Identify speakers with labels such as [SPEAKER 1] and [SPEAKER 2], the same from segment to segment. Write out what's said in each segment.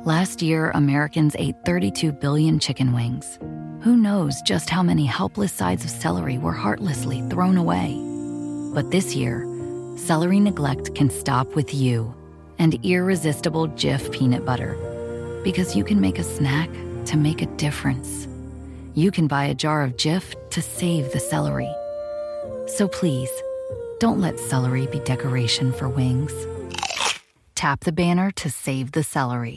[SPEAKER 1] Last year, Americans ate 32 billion chicken wings. Who knows just how many helpless sides of celery were heartlessly thrown away? But this year, celery neglect can stop with you and irresistible Jif peanut butter. Because you can make a snack to make a difference. You can buy a jar of Jif to save the celery. So please, don't let celery be decoration for wings. Tap the banner to save the celery.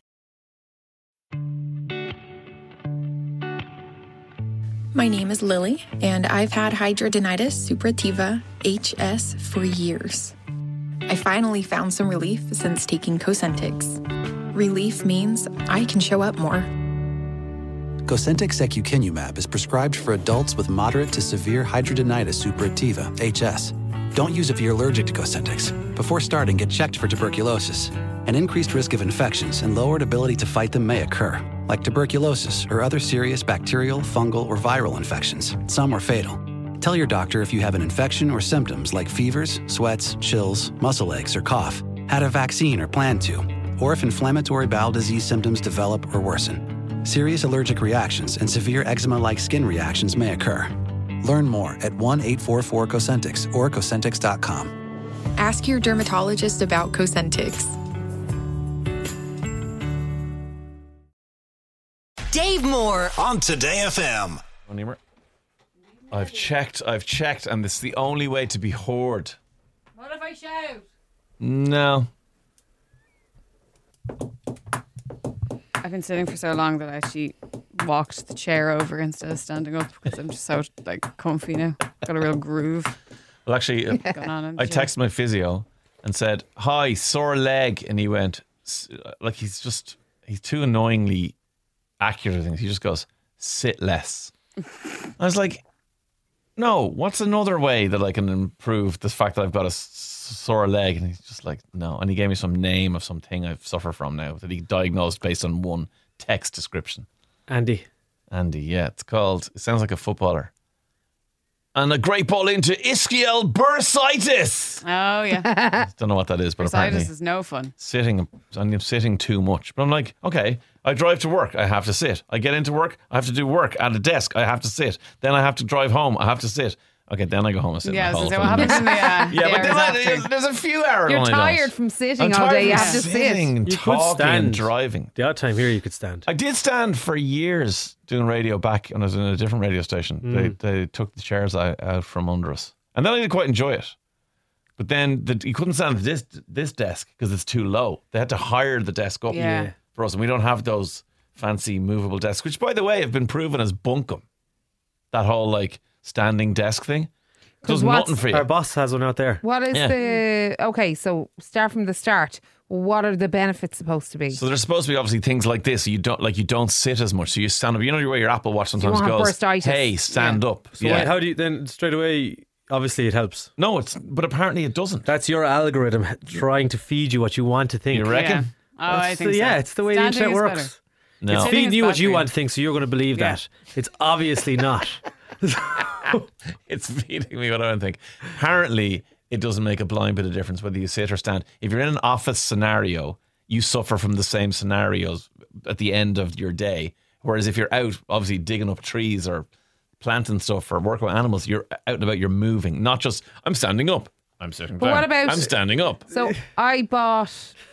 [SPEAKER 2] My name is Lily, and I've had hidradenitis suppurativa, HS, for years. I finally found some relief since taking Cosentyx. Relief means I can show up more.
[SPEAKER 3] Cosentyx secukinumab is prescribed for adults with moderate to severe hidradenitis suppurativa, HS. Don't use if you're allergic to Cosentyx. Before starting, get checked for tuberculosis. An increased risk of infections and lowered ability to fight them may occur, like tuberculosis or other serious bacterial, fungal, or viral infections. Some are fatal. Tell your doctor if you have an infection or symptoms like fevers, sweats, chills, muscle aches, or cough, had a vaccine or plan to, or if inflammatory bowel disease symptoms develop or worsen. Serious allergic reactions and severe eczema-like skin reactions may occur. Learn more at 1-844-COSENTYX or Cosentyx.com.
[SPEAKER 2] Ask your dermatologist about Cosentyx.
[SPEAKER 4] Dave Moore
[SPEAKER 5] on Today FM.
[SPEAKER 6] I've checked, and this is the only way to be heard.
[SPEAKER 7] What if I shout?
[SPEAKER 6] No.
[SPEAKER 7] I've been sitting for so long that I actually walked the chair over instead of standing up because I'm just so comfy now. Got a real groove.
[SPEAKER 6] Well, actually,
[SPEAKER 7] going on in the
[SPEAKER 6] I
[SPEAKER 7] gym.
[SPEAKER 6] texted my physio and said, "Hi, sore leg," and he went, he's too annoyingly accurate at things. He just goes, "Sit less." I was like, no, what's another way that I can improve the fact that I've got a sore leg? And he's just like, no. And he gave me some name of something I suffer from now that he diagnosed based on one text description.
[SPEAKER 8] Andy,
[SPEAKER 6] yeah. It sounds like a footballer. And a great ball into ischial bursitis.
[SPEAKER 7] Oh, yeah.
[SPEAKER 6] Don't know what that is, but apparently
[SPEAKER 7] Bursitis is no fun.
[SPEAKER 6] I'm sitting too much. But I'm like, okay, I drive to work, I have to sit. I get into work, I have to do work at a desk, I have to sit. Then I have to drive home, I have to sit. Okay, then I go home and sit.
[SPEAKER 7] Yeah,
[SPEAKER 6] in my hole
[SPEAKER 7] so
[SPEAKER 6] for
[SPEAKER 7] what
[SPEAKER 6] the
[SPEAKER 7] happens
[SPEAKER 6] minute.
[SPEAKER 7] in the
[SPEAKER 6] Yeah, but
[SPEAKER 7] hours after?
[SPEAKER 6] there's a few hours
[SPEAKER 9] You're
[SPEAKER 6] when I
[SPEAKER 9] tired
[SPEAKER 6] don't.
[SPEAKER 9] from sitting
[SPEAKER 6] I'm
[SPEAKER 9] all
[SPEAKER 6] tired
[SPEAKER 9] day. You
[SPEAKER 6] from
[SPEAKER 9] have to sit.
[SPEAKER 6] sitting and
[SPEAKER 8] you could
[SPEAKER 6] talking
[SPEAKER 8] stand.
[SPEAKER 6] and driving.
[SPEAKER 8] The odd time here you could stand.
[SPEAKER 6] I did stand for years doing radio back when I was in a different radio station. They took the chairs out from under us. And then I did quite enjoy it. But then you couldn't stand at this desk because it's too low. They had to hire the desk up
[SPEAKER 7] Yeah.
[SPEAKER 6] for us. And we don't have those fancy movable desks, which, by the way, have been proven as bunkum. That whole standing desk thing. Does nothing for you.
[SPEAKER 8] Our boss has one out there.
[SPEAKER 9] What is okay, so start from the start. What are the benefits supposed to be?
[SPEAKER 6] So there's supposed to be obviously things like this. So you don't sit as much. So you stand up. You know the way your Apple Watch sometimes
[SPEAKER 9] won't have
[SPEAKER 6] goes,
[SPEAKER 9] bursitis.
[SPEAKER 6] hey, stand up.
[SPEAKER 8] So wait, how do you then straight away? Obviously, it helps.
[SPEAKER 6] No, but apparently it doesn't.
[SPEAKER 8] That's your algorithm trying to feed you what you want to think.
[SPEAKER 6] You reckon?
[SPEAKER 7] Yeah. Oh, I think so.
[SPEAKER 8] Yeah, it's the way
[SPEAKER 7] Standing
[SPEAKER 8] the internet
[SPEAKER 7] is
[SPEAKER 8] works.
[SPEAKER 7] better.
[SPEAKER 6] No.
[SPEAKER 8] It's
[SPEAKER 7] Sitting
[SPEAKER 8] feeding
[SPEAKER 7] is
[SPEAKER 8] you what you
[SPEAKER 7] better.
[SPEAKER 8] want to think, so you're going to believe
[SPEAKER 7] Yeah.
[SPEAKER 8] that. It's obviously not.
[SPEAKER 6] It's feeding me what I don't think. Apparently, it doesn't make a blind bit of difference whether you sit or stand. If you're in an office scenario, you suffer from the same scenarios at the end of your day. Whereas if you're out, obviously digging up trees or planting stuff or working with animals, you're out and about, you're moving. Not just, I'm standing up, I'm sitting down.
[SPEAKER 9] What about-
[SPEAKER 6] I'm standing up.
[SPEAKER 9] So I bought,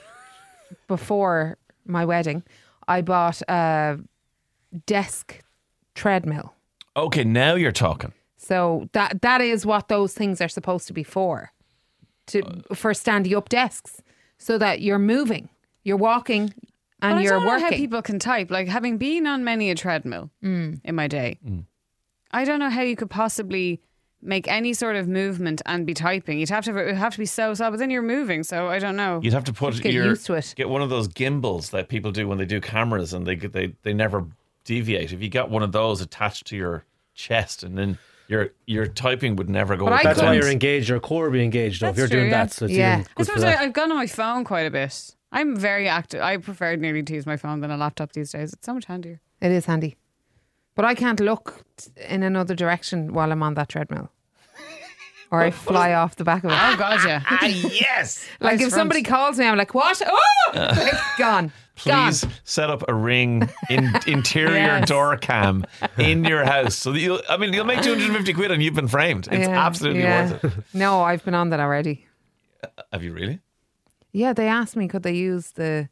[SPEAKER 9] before my wedding, I bought a desk treadmill.
[SPEAKER 6] Okay, now you're talking.
[SPEAKER 9] So that is what those things are supposed to be for standing up desks, so that you're moving, you're walking, and
[SPEAKER 7] But
[SPEAKER 9] you're
[SPEAKER 7] I don't know how
[SPEAKER 9] working.
[SPEAKER 7] people can type. Like, having been on many a treadmill in my day, I don't know how you could possibly make any sort of movement and be typing. It would have to be so slow, but then you're moving, so I don't know.
[SPEAKER 6] You'd have to put
[SPEAKER 9] get used to it.
[SPEAKER 6] Get one of those gimbals that people do when they do cameras, and they never deviate. If you got one of those attached to your chest, and then your typing would never go.
[SPEAKER 9] But
[SPEAKER 6] up.
[SPEAKER 9] I
[SPEAKER 8] That's why
[SPEAKER 9] couldn't-
[SPEAKER 8] you're engaged. Your core will be engaged. Though, if
[SPEAKER 7] That's
[SPEAKER 8] you're doing
[SPEAKER 7] true, yeah.
[SPEAKER 8] that, so it's
[SPEAKER 9] Yeah.
[SPEAKER 8] even
[SPEAKER 7] I
[SPEAKER 8] good for
[SPEAKER 7] suppose
[SPEAKER 8] that.
[SPEAKER 7] I've gone on my phone quite a bit. I'm very active. I prefer nearly to use my phone than a laptop these days. It's so much handier.
[SPEAKER 9] It is handy, but I can't look in another direction while I'm on that treadmill, or I fly off the back of it.
[SPEAKER 7] Oh, God, yeah.
[SPEAKER 6] Yes.
[SPEAKER 9] Like
[SPEAKER 7] Nice
[SPEAKER 9] if somebody
[SPEAKER 7] front.
[SPEAKER 9] calls me, I'm like, what? Oh, like, gone.
[SPEAKER 6] please set up a Ring interior
[SPEAKER 7] Yes.
[SPEAKER 6] door cam in your house. So that you'll make 250 quid and you've been framed. It's absolutely worth it.
[SPEAKER 9] No, I've been on that already.
[SPEAKER 6] Have you really?
[SPEAKER 9] Yeah, they asked me could they use the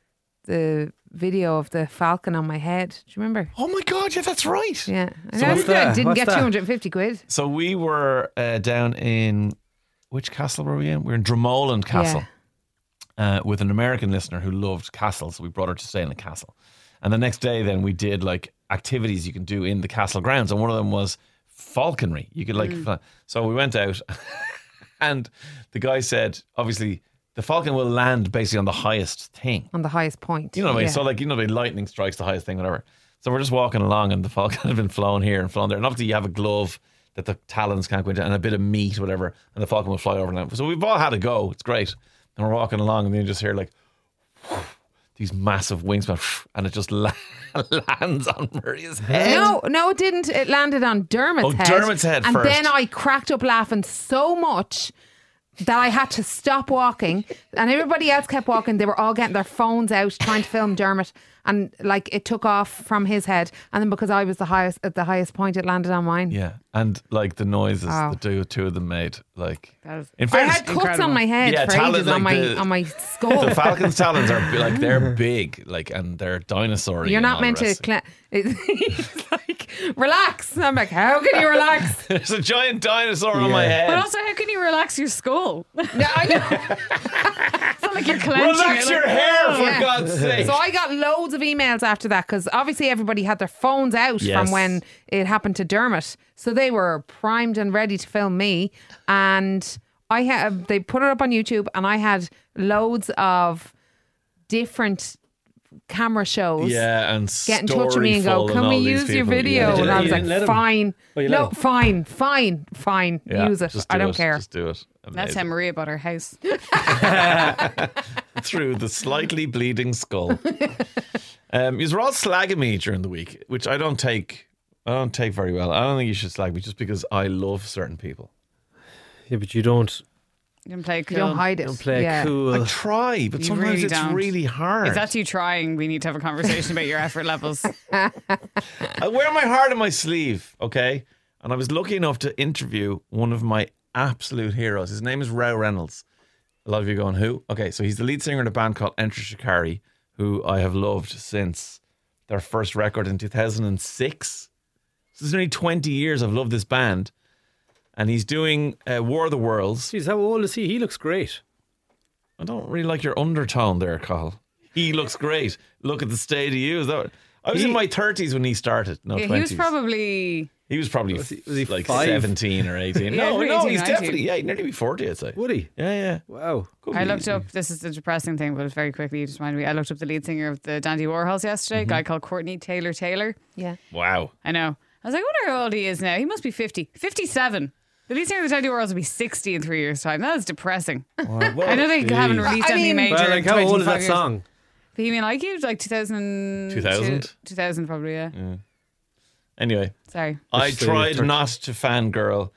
[SPEAKER 9] video of the falcon on my head. Do you remember?
[SPEAKER 6] Oh my God, yeah, that's right.
[SPEAKER 9] Yeah.
[SPEAKER 8] So what's that?
[SPEAKER 9] Didn't
[SPEAKER 8] What's
[SPEAKER 9] get
[SPEAKER 8] that?
[SPEAKER 9] 250 quid.
[SPEAKER 6] So we were down in, which castle were we in? We were in Dromoland Castle with an American listener who loved castles. So we brought her to stay in a castle. And the next day then we did like activities you can do in the castle grounds. And one of them was falconry. You could so we went out and the guy said, obviously, the falcon will land basically on the highest thing.
[SPEAKER 9] On the highest point.
[SPEAKER 6] You know what I mean?
[SPEAKER 9] Yeah.
[SPEAKER 6] So like, the lightning strikes the highest thing, whatever. So we're just walking along and the falcon had been flown here and flown there. And obviously you have a glove that the talons can't go into and a bit of meat, whatever, and the falcon will fly over them. So we've all had a go. It's great. And we're walking along and then you just hear like these massive wingspan and it just lands on Maria's head.
[SPEAKER 9] No, it didn't. It landed on Dermot's head.
[SPEAKER 6] Dermot's head
[SPEAKER 9] and
[SPEAKER 6] first.
[SPEAKER 9] then I cracked up laughing so much that I had to stop walking, and everybody else kept walking. They were all getting their phones out trying to film Dermot, and like it took off from his head, and then because I was at the highest point, it landed on mine.
[SPEAKER 6] Yeah, and like the noises the two of them made, like in
[SPEAKER 9] I
[SPEAKER 6] fairness,
[SPEAKER 9] had cuts on my head
[SPEAKER 6] Yeah,
[SPEAKER 9] for
[SPEAKER 6] talent,
[SPEAKER 9] ages
[SPEAKER 6] like
[SPEAKER 9] on my skull.
[SPEAKER 6] the falcon's talons are like they're big, like, and they're dinosaur.
[SPEAKER 9] You're not meant to. It's like relax. I'm like, how can you relax?
[SPEAKER 6] There's a giant dinosaur on my head.
[SPEAKER 7] But also, how can you relax your skull?
[SPEAKER 9] Yeah, I know.
[SPEAKER 7] It's not like you're clenching
[SPEAKER 6] Relax
[SPEAKER 7] it,
[SPEAKER 6] your
[SPEAKER 7] like,
[SPEAKER 6] hair, for
[SPEAKER 9] Yeah.
[SPEAKER 6] God's sake.
[SPEAKER 9] So I got loads of emails after that because obviously everybody had their phones out
[SPEAKER 6] Yes.
[SPEAKER 9] from when it happened to Dermot. So they were primed and ready to film me. And they put it up on YouTube and I had loads of different camera shows.
[SPEAKER 6] Yeah, and
[SPEAKER 9] Get in touch with me and go, can we use your video?
[SPEAKER 8] Yeah.
[SPEAKER 9] And I was
[SPEAKER 8] You didn't let
[SPEAKER 9] like,
[SPEAKER 8] 'em?
[SPEAKER 9] fine.
[SPEAKER 8] Oh, you let
[SPEAKER 9] No,
[SPEAKER 8] 'em?
[SPEAKER 9] fine.
[SPEAKER 6] Yeah,
[SPEAKER 9] Use it.
[SPEAKER 6] just
[SPEAKER 9] I
[SPEAKER 6] do
[SPEAKER 9] don't
[SPEAKER 6] it.
[SPEAKER 9] care.
[SPEAKER 6] Just do it.
[SPEAKER 7] That's how
[SPEAKER 6] Amazing.
[SPEAKER 7] Maria bought her house.
[SPEAKER 6] Through the slightly bleeding skull. You were all slagging me during the week, which I don't take very well. I don't think you should slag me just because I love certain people.
[SPEAKER 8] Yeah, but you don't
[SPEAKER 7] You can play
[SPEAKER 9] You
[SPEAKER 7] cool.
[SPEAKER 9] don't hide it.
[SPEAKER 8] play
[SPEAKER 9] yeah.
[SPEAKER 8] cool.
[SPEAKER 6] I try, but
[SPEAKER 7] You
[SPEAKER 6] sometimes
[SPEAKER 7] really
[SPEAKER 6] it's
[SPEAKER 7] don't.
[SPEAKER 6] really hard.
[SPEAKER 7] If that's you trying, we need to have a conversation about your effort levels.
[SPEAKER 6] I wear my heart on my sleeve, okay? And I was lucky enough to interview one of my absolute heroes. His name is Rao Reynolds. A lot of you going, who? Okay, so he's the lead singer in a band called Enter Shikari, who I have loved since their first record in 2006. So it's nearly 20 years I've loved this band. And he's doing War of the Worlds.
[SPEAKER 8] Jeez, how old is he? He looks great.
[SPEAKER 6] I don't really like your undertone there, Carl. He looks great. Look at the state of you. Is that? I was in my 30s when he started. No,
[SPEAKER 7] Yeah,
[SPEAKER 6] 20s.
[SPEAKER 7] he was probably.
[SPEAKER 6] He was probably
[SPEAKER 8] Was he
[SPEAKER 6] like
[SPEAKER 8] 5?
[SPEAKER 6] 17 or 18.
[SPEAKER 7] Yeah,
[SPEAKER 6] no,
[SPEAKER 7] 18,
[SPEAKER 6] he's
[SPEAKER 7] 19.
[SPEAKER 6] definitely, he'd nearly be 40, I'd say.
[SPEAKER 8] Would he?
[SPEAKER 6] Yeah.
[SPEAKER 8] Wow.
[SPEAKER 6] Could
[SPEAKER 7] I
[SPEAKER 6] be.
[SPEAKER 7] looked up. This is the depressing thing, but very quickly, you just reminded me. I looked up the lead singer of the Dandy Warhols yesterday, a guy called Courtney Taylor.
[SPEAKER 9] Yeah.
[SPEAKER 6] Wow.
[SPEAKER 7] I know. I was like, I wonder how old he is now. He must be 50. 57. The lead singer of the Dandy Warhols will be 60 in 3 years' time. That is depressing.
[SPEAKER 6] Well,
[SPEAKER 7] I know they haven't
[SPEAKER 6] geez.
[SPEAKER 7] released
[SPEAKER 9] I
[SPEAKER 7] anything
[SPEAKER 9] mean-
[SPEAKER 7] major.
[SPEAKER 8] Well, like,
[SPEAKER 7] in
[SPEAKER 8] how old is
[SPEAKER 7] 25
[SPEAKER 8] that
[SPEAKER 7] years.
[SPEAKER 8] song?
[SPEAKER 7] Bohemian Like You, like 2000.
[SPEAKER 6] 2000?
[SPEAKER 7] 2000 probably, yeah.
[SPEAKER 6] Anyway,
[SPEAKER 7] Sorry.
[SPEAKER 6] I
[SPEAKER 8] Just say
[SPEAKER 6] tried
[SPEAKER 8] 30.
[SPEAKER 6] not to fangirl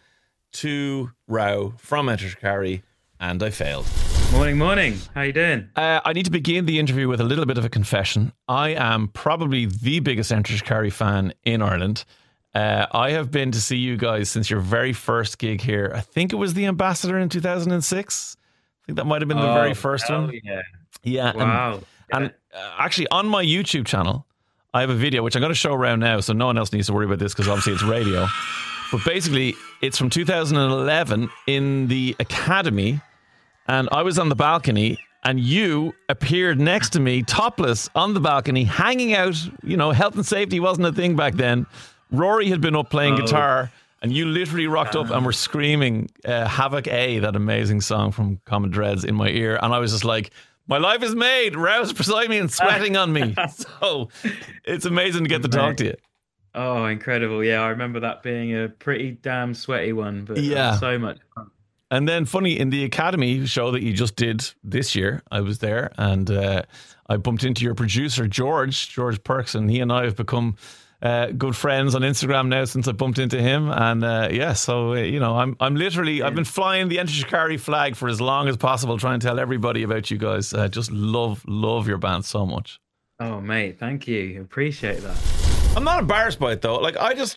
[SPEAKER 6] to Rao from Enter Shikari, and I failed.
[SPEAKER 4] Morning. How you doing?
[SPEAKER 6] I need to begin the interview with a little bit of a confession. I am probably the biggest Enter Shikari fan in Ireland. I have been to see you guys since your very first gig here. I think it was the Ambassador in 2006. I think that might have been the very first
[SPEAKER 4] hell
[SPEAKER 6] one.
[SPEAKER 4] Yeah.
[SPEAKER 6] Yeah.
[SPEAKER 4] Wow.
[SPEAKER 6] And actually, on my YouTube channel, I have a video which I'm going to show around now, so no one else needs to worry about this because obviously it's radio. But basically, it's from 2011 in the Academy, and I was on the balcony, and you appeared next to me, topless, on the balcony, hanging out. You know, health and safety wasn't a thing back then. Rory had been up playing guitar, and you literally rocked up and were screaming Havoc A, that amazing song from Common Dreads, in my ear. And I was just like, my life is made. Rao's beside me and sweating on me. So it's amazing to get to talk to you.
[SPEAKER 4] Oh, incredible. Yeah, I remember that being a pretty damn sweaty one, but
[SPEAKER 6] Yeah.
[SPEAKER 4] so much fun.
[SPEAKER 6] And then funny, in the Academy show that you just did this year, I was there and I bumped into your producer, George Perks, and he and I have become good friends on Instagram now since I bumped into him. And I'm literally, I've been flying the Enter Shikari flag for as long as possible, trying to tell everybody about you guys. Just love your band so much.
[SPEAKER 4] Oh, mate, thank you. Appreciate that.
[SPEAKER 6] I'm not embarrassed by it though. Like I just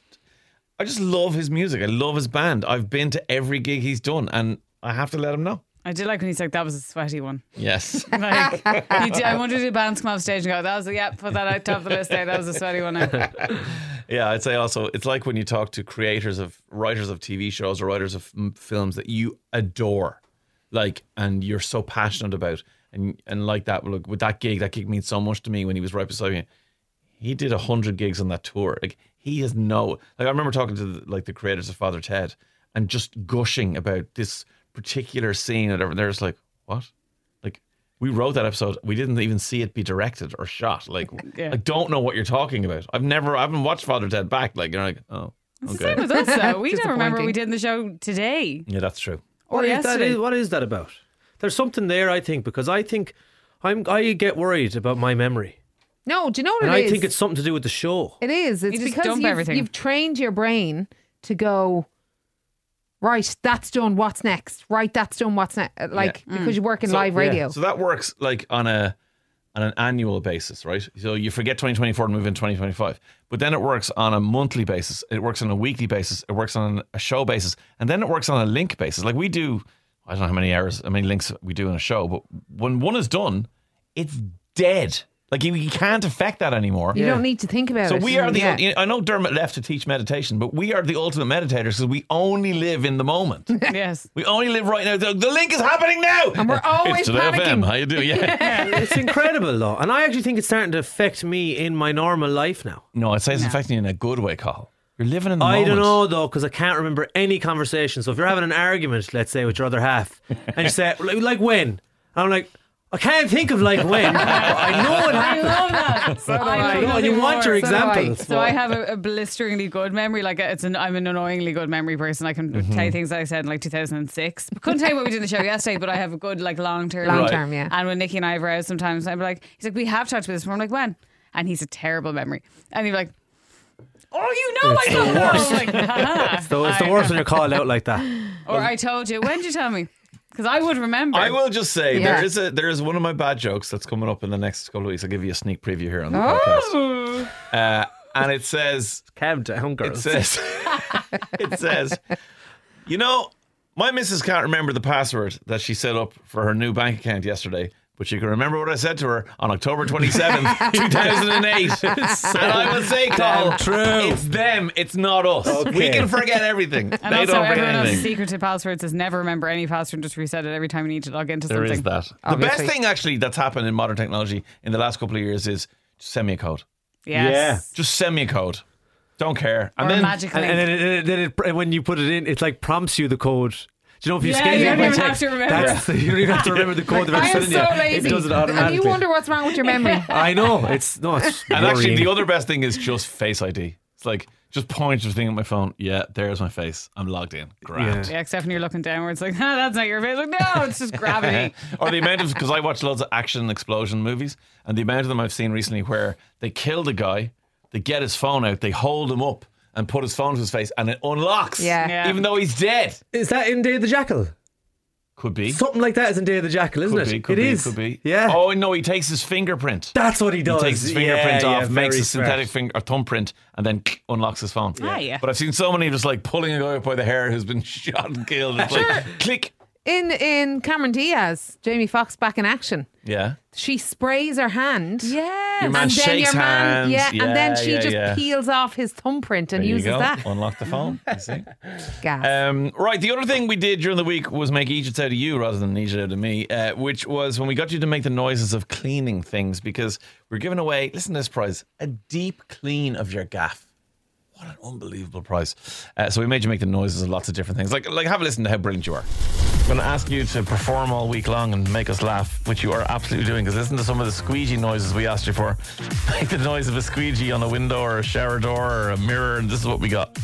[SPEAKER 6] love his music. I love his band. I've been to every gig he's done, and I have to let him know.
[SPEAKER 7] I did like when he's like, that was a sweaty one.
[SPEAKER 6] Yes.
[SPEAKER 7] Like, I wanted to bands come off stage and go, that was put that out top of the list there. That was a sweaty one.
[SPEAKER 6] Yeah, I'd say also it's like when you talk to writers of TV shows or writers of films that you adore, like, and you're so passionate about, and like that. Look, with that gig means so much to me. When he was right beside me, he did 100 gigs on that tour. Like he has I remember talking to the creators of Father Ted and just gushing about this particular scene. And they're just like, what? Like, we wrote that episode, we didn't even see it be directed or shot. Like, I don't know what you're talking about. I haven't watched Father Ted back. Like, you're like, oh,
[SPEAKER 7] it's
[SPEAKER 6] okay.
[SPEAKER 7] the same with us though. We don't remember what we did in the show today.
[SPEAKER 6] Yeah, that's true.
[SPEAKER 7] Or yesterday.
[SPEAKER 8] What is that about? There's something there, I think, because I think I get worried about my memory.
[SPEAKER 9] No, do you know what
[SPEAKER 8] and
[SPEAKER 9] it is?
[SPEAKER 8] I think it's something to do with the show.
[SPEAKER 9] It is. It's because
[SPEAKER 7] everything.
[SPEAKER 9] You've trained your brain to go, right, that's done, what's next? Right, that's done, what's next? Because you work in live radio.
[SPEAKER 6] So that works like on an annual basis, right? So you forget 2024 and move in 2025. But then it works on a monthly basis. It works on a weekly basis. It works on a show basis. And then it works on a link basis. Like we do, I don't know how many links we do in a show, but when one is done, it's dead. Like you can't affect that anymore.
[SPEAKER 9] You don't need to think about it.
[SPEAKER 6] So we are I know Dermot left to teach meditation, but we are the ultimate meditators because we only live in the moment.
[SPEAKER 7] Yes.
[SPEAKER 6] We only live right now. The link is happening now.
[SPEAKER 9] And we're always
[SPEAKER 6] it's Today
[SPEAKER 9] panicking.
[SPEAKER 6] FM. How you doing? Yeah.
[SPEAKER 8] It's incredible though. And I actually think it's starting to affect me in my normal life now.
[SPEAKER 6] No, I'd say it's affecting you in a good way, Carl. You're living in the moment.
[SPEAKER 8] I don't know though, because I can't remember any conversation. So if you're having an argument, let's say, with your other half, and you say, like when? And I'm like, I can't think of like when, but I know it happened.
[SPEAKER 7] I love that. So
[SPEAKER 8] I know, and you want your examples.
[SPEAKER 7] So I have a blisteringly good memory. Like I'm an annoyingly good memory person. I can tell you things that I said in like 2006. Couldn't tell you what we did in the show yesterday, but I have a good like long term.
[SPEAKER 9] Yeah.
[SPEAKER 7] And when Nikki and I were out, sometimes I'm like, he's like, we have talked about this. I'm like, when? And he's a terrible memory. And he's like, oh, you know, I don't know. I'm like,
[SPEAKER 8] it's the worst when you're called out like that.
[SPEAKER 7] Or I told you. When did you tell me? Because I would remember.
[SPEAKER 6] I will just say there is one of my bad jokes that's coming up in the next couple of weeks. I'll give you a sneak preview here on the podcast. And it says,
[SPEAKER 8] calm down, girls.
[SPEAKER 6] It says, you know, my missus can't remember the password that she set up for her new bank account yesterday, but she can remember what I said to her on October 27th, 2008. And I will say, Carl, it's them, it's not us. Okay. We can forget everything.
[SPEAKER 7] And
[SPEAKER 6] they
[SPEAKER 7] also
[SPEAKER 6] don't forget
[SPEAKER 7] everyone
[SPEAKER 6] anything.
[SPEAKER 7] else's secret to passwords is never remember any password, just reset it every time you need to log into
[SPEAKER 6] There
[SPEAKER 7] something.
[SPEAKER 6] is that.
[SPEAKER 9] Obviously.
[SPEAKER 6] The best thing actually that's happened in modern technology in the last couple of years is just send me a code.
[SPEAKER 7] Yes.
[SPEAKER 6] Just send me a code. Don't care.
[SPEAKER 7] Or a magic link.
[SPEAKER 8] And then when you put it in, it like prompts you the code. Do you know if you
[SPEAKER 7] Yeah,
[SPEAKER 8] scan
[SPEAKER 7] you
[SPEAKER 8] it?
[SPEAKER 7] don't even have to remember.
[SPEAKER 8] You don't even have to remember the code they're
[SPEAKER 9] I am
[SPEAKER 8] sending
[SPEAKER 9] so
[SPEAKER 8] you.
[SPEAKER 9] lazy.
[SPEAKER 8] It does it automatically.
[SPEAKER 9] And you wonder what's wrong with your memory.
[SPEAKER 8] I know. It's
[SPEAKER 6] And actually, the other best thing is just Face ID. It's like, just point to the thing on my phone. Yeah, there's my face. I'm logged in. Grand.
[SPEAKER 7] Yeah, except when you're looking downwards, like, that's not your face. Like, no, it's just gravity.
[SPEAKER 6] Or the amount of, because I watch loads of action explosion movies, and the amount of them I've seen recently where they kill the guy, they get his phone out, they hold him up and put his phone to his face, and it unlocks.
[SPEAKER 9] Yeah.
[SPEAKER 6] Even though he's dead.
[SPEAKER 8] Is that in Day of the Jackal?
[SPEAKER 6] Could be.
[SPEAKER 8] Something like that is in Day of the Jackal, isn't it?
[SPEAKER 6] Could be.
[SPEAKER 8] Is.
[SPEAKER 6] Could be.
[SPEAKER 8] Yeah.
[SPEAKER 6] Oh no, he takes his fingerprint.
[SPEAKER 8] That's what he does.
[SPEAKER 6] He takes his fingerprint off, makes
[SPEAKER 8] very
[SPEAKER 6] a synthetic thumbprint, and then unlocks his phone.
[SPEAKER 7] Yeah.
[SPEAKER 6] But I've seen so many just like pulling a guy up by the hair who's been shot and killed. It's like click.
[SPEAKER 9] In Cameron Diaz, Jamie Foxx back in action.
[SPEAKER 6] Yeah.
[SPEAKER 9] She sprays her hand.
[SPEAKER 7] Yes.
[SPEAKER 6] Your man shakes hands.
[SPEAKER 9] And then she just peels off his thumbprint and
[SPEAKER 6] There you
[SPEAKER 9] uses
[SPEAKER 6] go.
[SPEAKER 9] that.
[SPEAKER 6] Unlock the phone. You see.
[SPEAKER 9] Gas.
[SPEAKER 6] Right, the other thing we did during the week was make Egypt out of you rather than Egypt out of me, which was when we got you to make the noises of cleaning things, because we're giving away, listen to this prize, a deep clean of your gaff. What an unbelievable prize. So we made you make the noises of lots of different things. Like have a listen to how brilliant you are. I'm going to ask you to perform all week long and make us laugh, which you are absolutely doing, because listen to some of the squeegee noises we asked you for. Make the noise of a squeegee on a window or a shower door or a mirror, and this is what we got.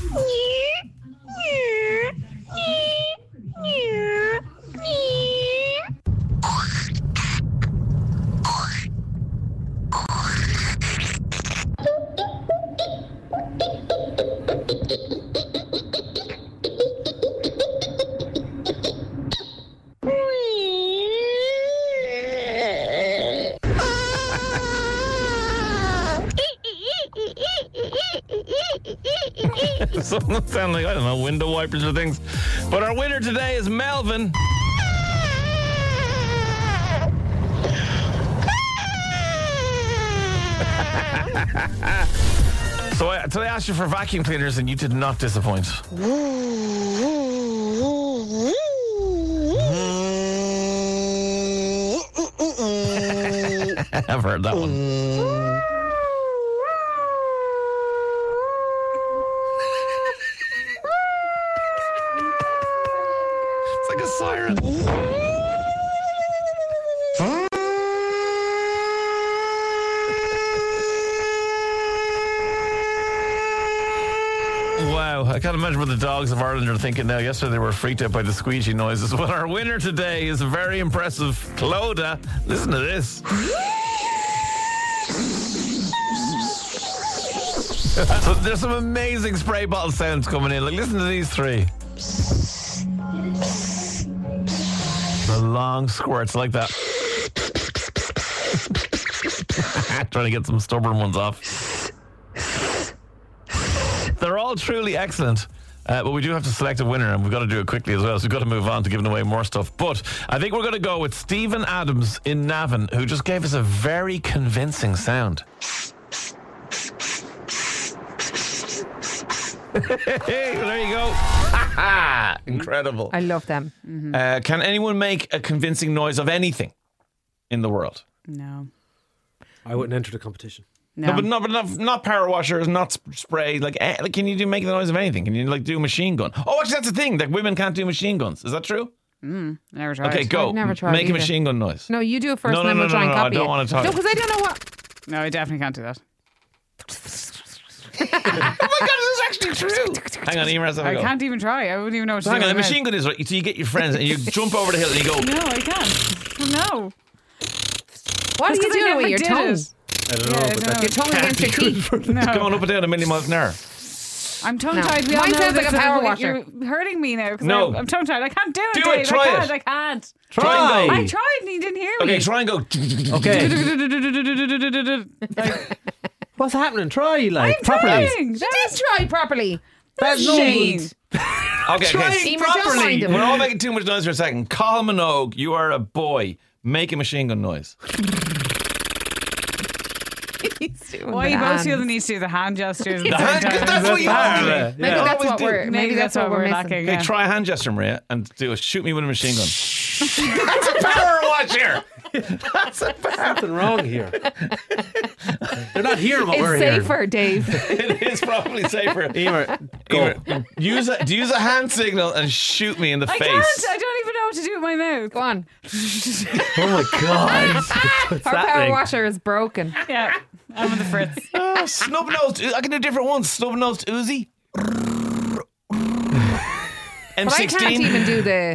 [SPEAKER 6] Some of them sound like, I don't know, window wipers or things. But our winner today is Melvin. So I asked you for vacuum cleaners and you did not disappoint. I've heard that one. It's like a siren. Wow, I can't imagine what the dogs of Ireland are thinking now. Yesterday they were freaked out by the squeegee noises. Well, our winner today is a very impressive Clodagh. Listen to this. So there's some amazing spray bottle sounds coming in. Like, listen to these three. The long squirts like that. Trying to get some stubborn ones off. They're all truly excellent. But we do have to select a winner, and we've got to do it quickly as well. So we've got to move on to giving away more stuff. But I think we're going to go with Stephen Adams in Navan, who just gave us a very convincing sound. Hey, there you go. Incredible.
[SPEAKER 9] I love them.
[SPEAKER 6] Can anyone make a convincing noise of anything in the world?
[SPEAKER 7] No.
[SPEAKER 8] I wouldn't enter the competition.
[SPEAKER 7] No.
[SPEAKER 6] But not power washers, not spray. Like, can you make the noise of anything? Can you do a machine gun? Oh, actually, that's the thing. Like, women can't do machine guns. Is that true?
[SPEAKER 7] Never tried.
[SPEAKER 6] Okay, go.
[SPEAKER 9] I've never tried
[SPEAKER 6] Make a
[SPEAKER 9] either.
[SPEAKER 6] machine gun noise.
[SPEAKER 9] No, you do it first,
[SPEAKER 6] No,
[SPEAKER 9] and then
[SPEAKER 6] no,
[SPEAKER 9] we'll try and
[SPEAKER 6] no,
[SPEAKER 9] copy
[SPEAKER 6] I don't
[SPEAKER 9] it.
[SPEAKER 6] want to talk.
[SPEAKER 9] No, because I don't know what.
[SPEAKER 7] No, I definitely can't do that.
[SPEAKER 6] Oh my God, this is actually true. Hang on, Emer has to have a
[SPEAKER 7] I
[SPEAKER 6] go.
[SPEAKER 7] can't even try. I wouldn't even know what to
[SPEAKER 6] Hang
[SPEAKER 7] do.
[SPEAKER 6] on, a
[SPEAKER 7] with my
[SPEAKER 6] machine gun is right. So you get your friends and you jump over the hill and you go.
[SPEAKER 7] mouth. No, I can't. No.
[SPEAKER 9] What are
[SPEAKER 7] That's
[SPEAKER 9] you
[SPEAKER 7] 'cause I
[SPEAKER 9] doing
[SPEAKER 7] never
[SPEAKER 9] with your
[SPEAKER 7] did
[SPEAKER 9] tongue?
[SPEAKER 7] it.
[SPEAKER 8] I don't know,
[SPEAKER 7] Yeah,
[SPEAKER 8] but
[SPEAKER 7] no.
[SPEAKER 8] that's
[SPEAKER 9] Your tongue against your teeth.
[SPEAKER 7] No.
[SPEAKER 6] Going up and down a million miles an hour.
[SPEAKER 7] I'm tongue-tied. We all
[SPEAKER 9] Mine
[SPEAKER 7] know
[SPEAKER 9] sounds like
[SPEAKER 7] this,
[SPEAKER 9] a power
[SPEAKER 7] but
[SPEAKER 9] washer.
[SPEAKER 7] You're hurting me now. 'Cause
[SPEAKER 6] No.
[SPEAKER 7] I'm tongue-tied. I can't do it,
[SPEAKER 6] Do it,
[SPEAKER 7] Dave.
[SPEAKER 6] try it.
[SPEAKER 7] I can't.
[SPEAKER 6] Try and go.
[SPEAKER 7] I tried and you didn't hear me.
[SPEAKER 6] Okay, try and go.
[SPEAKER 8] okay.
[SPEAKER 7] Like,
[SPEAKER 8] What's happening? Try like
[SPEAKER 7] I'm
[SPEAKER 8] properly.
[SPEAKER 7] trying.
[SPEAKER 9] You did try properly.
[SPEAKER 8] That's no
[SPEAKER 7] Shane.
[SPEAKER 8] good.
[SPEAKER 6] Okay,
[SPEAKER 9] Emer, don't mind him.
[SPEAKER 6] We're all making too much noise for a second. Colin Minogue, you are a boy. Make a machine gun noise.
[SPEAKER 7] Why you both feel the need to do the hand gestures?
[SPEAKER 6] The hand, because that's what you are.
[SPEAKER 8] Yeah.
[SPEAKER 9] Maybe that's
[SPEAKER 6] Always
[SPEAKER 9] what
[SPEAKER 6] do.
[SPEAKER 9] we're. Maybe that's what we're missing.
[SPEAKER 7] lacking.
[SPEAKER 6] Okay, try a hand gesture, Maria, and do a shoot me with a machine gun. That's a power washer. That's a power.
[SPEAKER 8] Something wrong here. They're not hearing what
[SPEAKER 9] It's
[SPEAKER 8] we're hearing.
[SPEAKER 9] safer, Dave.
[SPEAKER 6] It is probably safer.
[SPEAKER 8] Emer, go.
[SPEAKER 6] Use a hand signal and shoot me in the
[SPEAKER 7] I
[SPEAKER 6] face.
[SPEAKER 7] can't. I don't even know what to do with my mouth.
[SPEAKER 9] Go on.
[SPEAKER 8] Oh my God. What's
[SPEAKER 9] Our power
[SPEAKER 8] happening?
[SPEAKER 9] washer is broken.
[SPEAKER 7] Yeah, I'm with the Fritz.
[SPEAKER 6] Oh, snub-nosed. I can do different ones. Snub-nosed Uzi. M16.
[SPEAKER 9] But I can't even do the.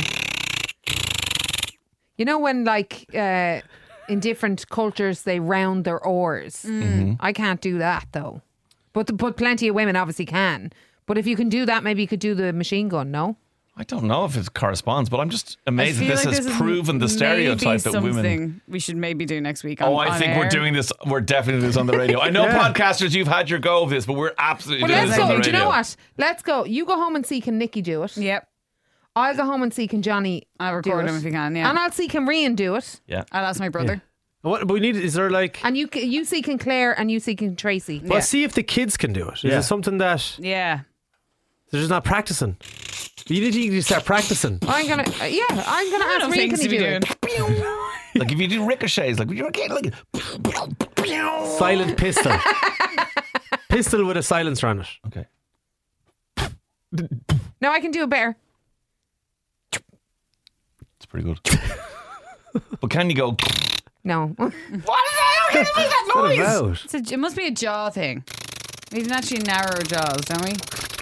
[SPEAKER 9] You know when like in different cultures they round their oars. I can't do that though. But plenty of women obviously can. But if you can do that, maybe you could do the machine gun. No.
[SPEAKER 6] I don't know if it corresponds, but I'm just amazed that
[SPEAKER 7] I feel
[SPEAKER 6] this
[SPEAKER 7] like
[SPEAKER 6] has
[SPEAKER 7] is
[SPEAKER 6] proven the
[SPEAKER 7] maybe
[SPEAKER 6] stereotype that women.
[SPEAKER 7] something we should maybe do next week.
[SPEAKER 6] Oh,
[SPEAKER 7] on,
[SPEAKER 6] I think
[SPEAKER 7] on
[SPEAKER 6] we're
[SPEAKER 7] air.
[SPEAKER 6] doing this. We're definitely doing this on the radio. I know podcasters, you've had your go of this, but we're absolutely
[SPEAKER 9] Well,
[SPEAKER 6] doing
[SPEAKER 9] let's
[SPEAKER 6] this on the
[SPEAKER 9] go.
[SPEAKER 6] radio.
[SPEAKER 9] Do you know what? Let's go. You go home and see can Nikki do it.
[SPEAKER 7] Yep,
[SPEAKER 9] I'll go home and see can Johnny.
[SPEAKER 7] I'll
[SPEAKER 9] do
[SPEAKER 7] record
[SPEAKER 9] it.
[SPEAKER 7] him if you can. Yeah,
[SPEAKER 9] And I'll see can Rian do it.
[SPEAKER 6] Yeah.
[SPEAKER 7] I'll ask my brother.
[SPEAKER 8] What we need is there like.
[SPEAKER 9] And you see can Claire and you see can Tracy.
[SPEAKER 8] Well, see if the kids can do it. Is
[SPEAKER 6] Yeah.
[SPEAKER 8] it something that
[SPEAKER 7] Yeah,
[SPEAKER 8] they're just not practicing? You need to start practicing.
[SPEAKER 9] I'm gonna ask Rian
[SPEAKER 7] things
[SPEAKER 9] can
[SPEAKER 7] to
[SPEAKER 9] he
[SPEAKER 7] be
[SPEAKER 9] do it?
[SPEAKER 6] Like if you do ricochets, like you're getting like.
[SPEAKER 8] Silent pistol. Pistol with a silencer on it.
[SPEAKER 6] Okay.
[SPEAKER 9] No, I can do it better.
[SPEAKER 6] It's pretty good. But can you go?
[SPEAKER 9] No.
[SPEAKER 6] What is that?
[SPEAKER 8] What about?
[SPEAKER 7] it must be a jaw thing. We need naturally narrow jaws, don't we?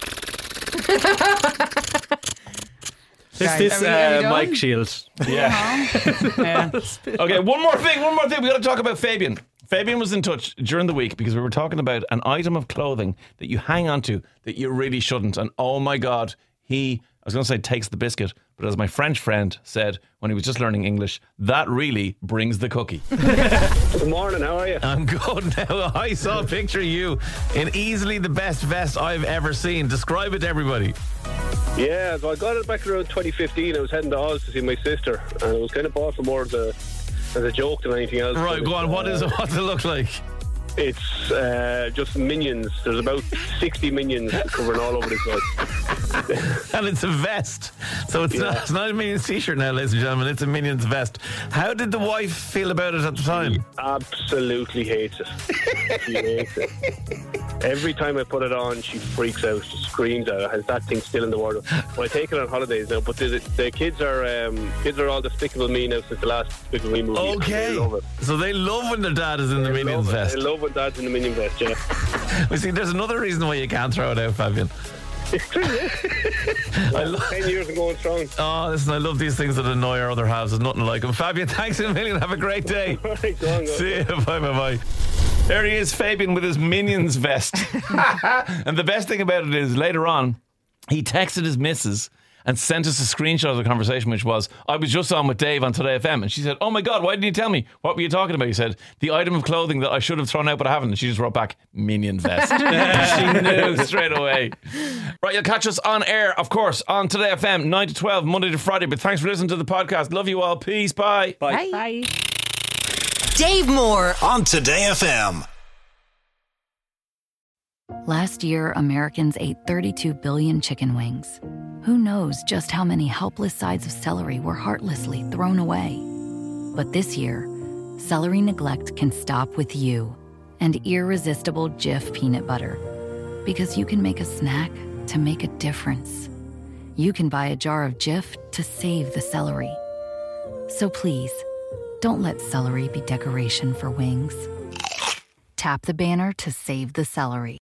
[SPEAKER 8] This
[SPEAKER 7] Are we done?
[SPEAKER 8] mic shield.
[SPEAKER 6] Yeah.
[SPEAKER 7] Yeah.
[SPEAKER 6] Okay, one more thing. We got to talk about Fabian. Fabian was in touch during the week because we were talking about an item of clothing that you hang on to that you really shouldn't. And oh my God, I was going to say takes the biscuit, but as my French friend said when he was just learning English, that really brings the cookie.
[SPEAKER 5] Good morning, how are you?
[SPEAKER 6] I'm good now. I saw a picture of you in easily the best vest I've ever seen. Describe it to everybody.
[SPEAKER 5] Yeah, so I got it back around 2015. I was heading to Oz to see my sister, and it was kind of bought for more as a joke than anything else.
[SPEAKER 6] Right, go on. What's it look like?
[SPEAKER 5] It's just minions. There's about 60 minions covering all over the place.
[SPEAKER 6] And it's a vest. So it's not a Minions t-shirt now, ladies and gentlemen. It's a Minions vest. How did the wife feel about it at the time?
[SPEAKER 5] She absolutely hates it. She hates it. Every time I put it on, she freaks out. She screams out. Has that thing still in the wardrobe? Well, I take it on holidays now, but the kids are all Despicable Me now since the last Despicable Me movie.
[SPEAKER 6] Okay.
[SPEAKER 5] They love it.
[SPEAKER 6] So they love when their dad is in the Minions vest.
[SPEAKER 5] They love when dad's in the Minion vest, yeah.
[SPEAKER 6] Well, see, there's another reason why you can't throw it out, Fabian.
[SPEAKER 5] It's true, yeah. 10 years and going strong.
[SPEAKER 6] Oh, listen, I love these things that annoy our other halves. There's nothing like them. Fabian, thanks a million. Have a great day.
[SPEAKER 5] All right, go on.
[SPEAKER 6] See you. Bye. There he is, Fabian, with his Minions vest. And the best thing about it is later on, he texted his missus and sent us a screenshot of the conversation, which was, I was just on with Dave on Today FM. And she said, oh my God, why didn't you tell me? What were you talking about? He said, the item of clothing that I should have thrown out but I haven't. And she just wrote back, Minion vest. She knew straight away. Right, you'll catch us on air, of course, on Today FM, 9 to 12, Monday to Friday. But thanks for listening to the podcast. Love you all. Peace. Bye.
[SPEAKER 9] Bye.
[SPEAKER 7] Bye.
[SPEAKER 10] Dave Moore on Today FM.
[SPEAKER 1] Last year, Americans ate 32 billion chicken wings. Who knows just how many helpless sides of celery were heartlessly thrown away? But this year, celery neglect can stop with you and irresistible Jif peanut butter. Because you can make a snack to make a difference. You can buy a jar of Jif to save the celery. So please, don't let celery be decoration for wings. Tap the banner to save the celery.